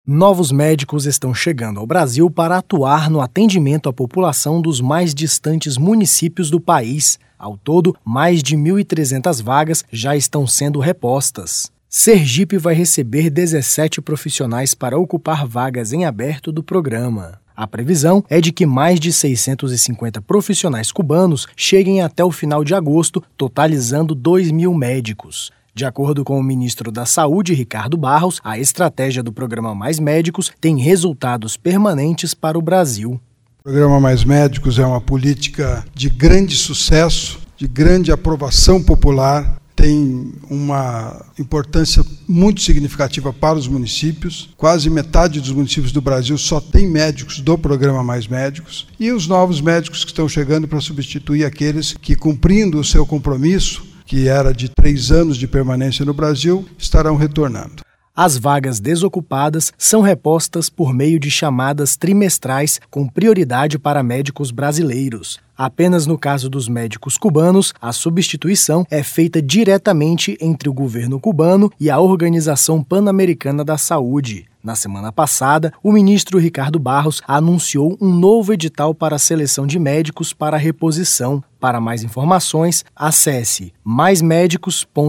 Novos médicos estão chegando ao Brasil para atuar no atendimento à população dos mais distantes municípios do país. Ao todo, mais de 1.300 vagas já estão sendo repostas. Sergipe vai receber 17 profissionais para ocupar vagas em aberto do programa. A previsão é de que mais de 650 profissionais cubanos cheguem até o final de agosto, totalizando 2.000 médicos. De acordo com o ministro da Saúde, Ricardo Barros, a estratégia do programa Mais Médicos tem resultados permanentes para o Brasil. O programa Mais Médicos é uma política de grande sucesso, de grande aprovação popular, tem uma importância muito significativa para os municípios. Quase metade dos municípios do Brasil só tem médicos do programa Mais Médicos. E os novos médicos que estão chegando para substituir aqueles que, cumprindo o seu compromisso, que era de 3 anos de permanência no Brasil, estarão retornando. As vagas desocupadas são repostas por meio de chamadas trimestrais com prioridade para médicos brasileiros. Apenas no caso dos médicos cubanos, a substituição é feita diretamente entre o governo cubano e a Organização Pan-Americana da Saúde. Na semana passada, o ministro Ricardo Barros anunciou um novo edital para a seleção de médicos para reposição. Para mais informações, acesse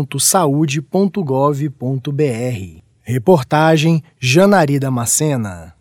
maismedicos.saude.gov.br. Reportagem Janari Damascena.